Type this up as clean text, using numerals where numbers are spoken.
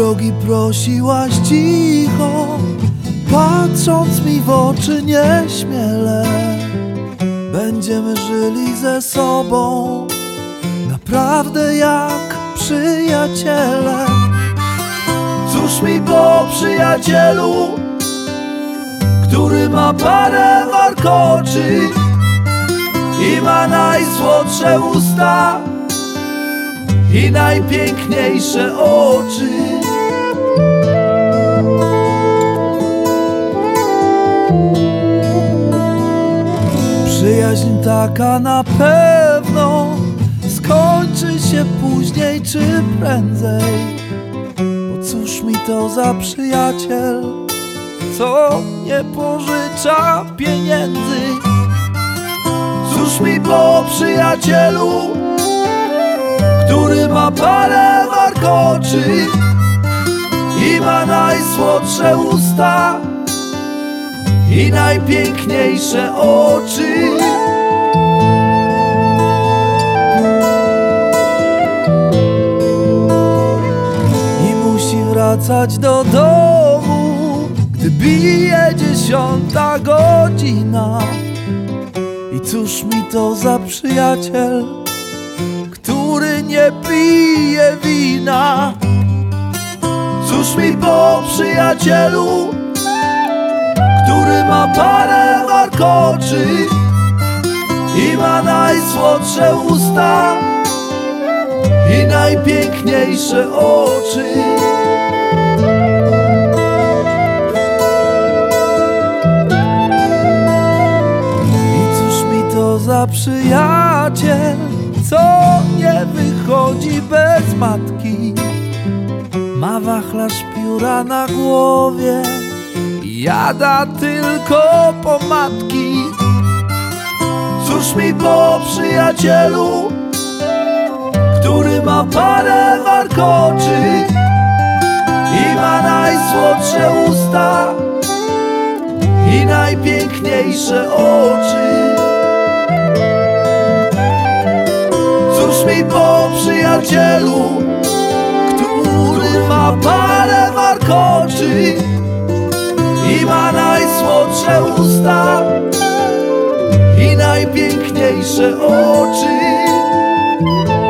drogi prosiłaś cicho, patrząc mi w oczy nieśmiele. Będziemy żyli ze sobą naprawdę jak przyjaciele. Cóż mi po przyjacielu, który ma parę warkoczy i ma najsłodsze usta i najpiękniejsze oczy. Przyjaźń taka na pewno skończy się później czy prędzej. Bo cóż mi to za przyjaciel, co nie pożycza pieniędzy? Cóż mi po przyjacielu, który ma parę warkoczy i ma najsłodsze usta i najpiękniejsze oczy. I musi wracać do domu, gdy bije 10. godzina. I cóż mi to za przyjaciel, który nie pije wina? Cóż mi po przyjacielu, który ma parę warkoczy i ma najsłodsze usta i najpiękniejsze oczy. I cóż mi to za przyjaciel, co nie wychodzi bez matki, ma wachlarz pióra na głowie i jada tylko pomadki. Cóż mi po przyjacielu, który ma parę warkoczy i ma najsłodsze usta i najpiękniejsze oczy. Cóż mi po przyjacielu, który ma parę warkoczy i ma najsłodsze usta i najpiękniejsze oczy.